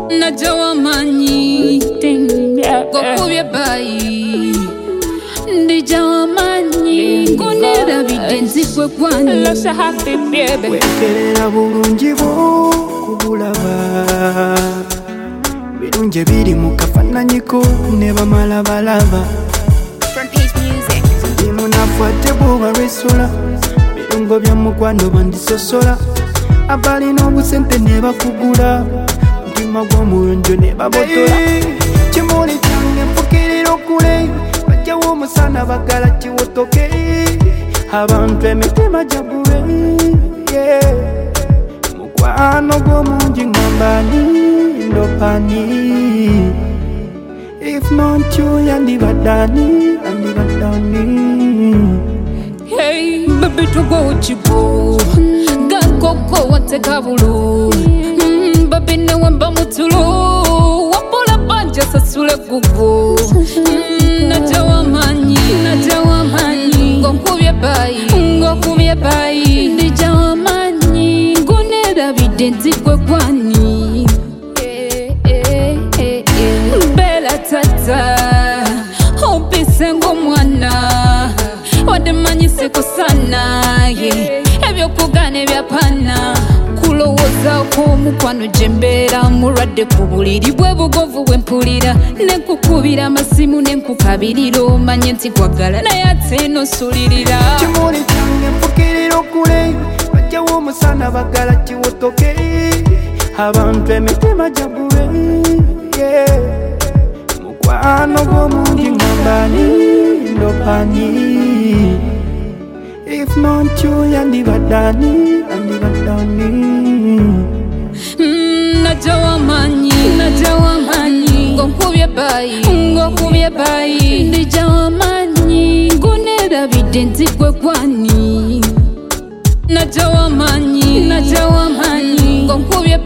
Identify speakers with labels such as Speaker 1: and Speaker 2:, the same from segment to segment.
Speaker 1: Najawa manyi Gokubye bayi Ndijawa manyi Kunera bidenzi kwe kwani
Speaker 2: Losa happy baby
Speaker 3: Wekerera bulungi bwo kubulaba Birungi biri mu kafananyiko ne bamalabalaba
Speaker 2: Front Page Music
Speaker 3: Ndimunafuate bwoba lwesola Birungo bya mukwano bandisosola Abalina obusente ne bakugula Mutima gw'omulunjo ne babotola Kimuli kyange mpukirira okule Bajjawo omusana bagala kiwotoke Abantu emitima gyagube Mukwano gw'omungi ngambani ndopani If not you yandibadani
Speaker 1: Hey, baby tugo uchipo Gakoko wateka bulu Baby newemba mutulu Wapula banja sasule gugu Najawa manyi Ngokubye bayi Ndijawa manyi Ngunera bidenzi kwe kwani Bela tata Opise ngomwana Wademanyise kusana Ebyo kugane byapana Kulowoza ko mukwano jembera Murade kubuliri bwe bugovu wempulira Nekukubira amasimu nenkukabirira Omanye nti kwagala naye ate nosulirira
Speaker 3: Kimuli kyange mpukirira okule Bajjawo omusana bagala kiwotoke Abantu emitima gyagube Mukwano gw'omungi ngambani ndopani If not you yandibadani
Speaker 1: Najawa manyi Ngokubye bayi Ndijawa manyi Ngunera bidenzi kwe kwani Najawa manyi Ngokubye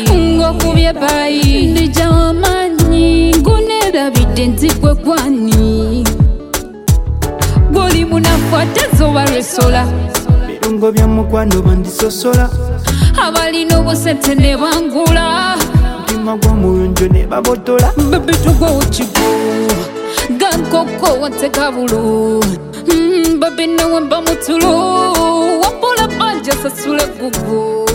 Speaker 1: bayi Ndijawa manyi Ngunera bidenzi kwe kwani Goli munafuate zoba lwesola
Speaker 3: Birungo bya mukwano bandisosola
Speaker 1: Abalina obusente ne bangula
Speaker 3: Mutima gw'omulunjo ne babotola
Speaker 1: Baby tugo uchigo Gankoko wateka bulu Baby newemba mutulu Wapula banja sasule gugu